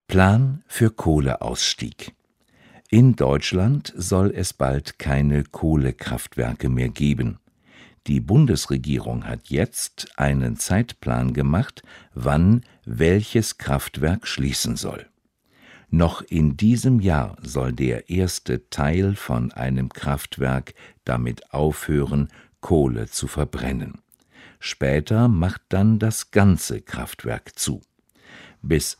Plan für Kohleausstieg. In Deutschland soll es bald keine Kohlekraftwerke mehr geben. Die Bundesregierung hat jetzt einen Zeitplan gemacht, wann welches Kraftwerk schließen soll. Noch in diesem Jahr soll der erste Teil von einem Kraftwerk damit aufhören, Kohle zu verbrennen. Später macht dann das ganze Kraftwerk zu. Bis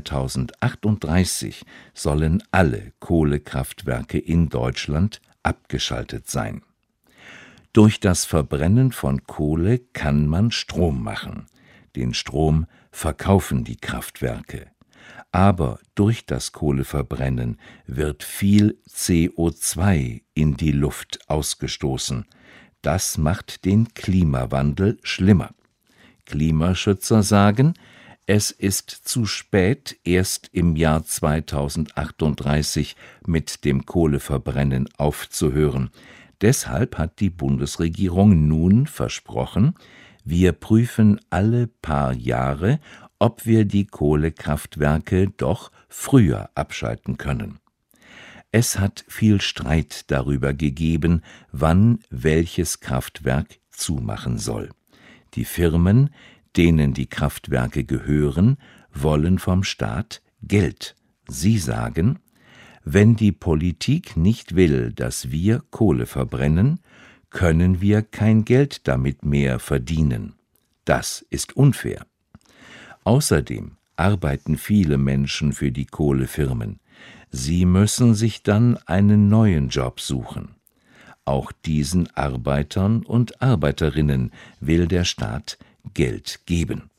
2038 sollen alle Kohlekraftwerke in Deutschland abgeschaltet sein. Durch das Verbrennen von Kohle kann man Strom machen. Den Strom verkaufen die Kraftwerke. Aber durch das Kohleverbrennen wird viel CO2 in die Luft ausgestoßen. Das macht den Klimawandel schlimmer. Klimaschützer sagen, es ist zu spät, erst im Jahr 2038 mit dem Kohleverbrennen aufzuhören. Deshalb hat die Bundesregierung nun versprochen, wir prüfen alle paar Jahre, ob wir die Kohlekraftwerke doch früher abschalten können. Es hat viel Streit darüber gegeben, wann welches Kraftwerk zumachen soll. Die Firmen, denen die Kraftwerke gehören, wollen vom Staat Geld. Sie sagen, wenn die Politik nicht will, dass wir Kohle verbrennen, können wir kein Geld damit mehr verdienen. Das ist unfair. Außerdem arbeiten viele Menschen für die Kohlefirmen. Sie müssen sich dann einen neuen Job suchen. Auch diesen Arbeitern und Arbeiterinnen will der Staat Geld geben.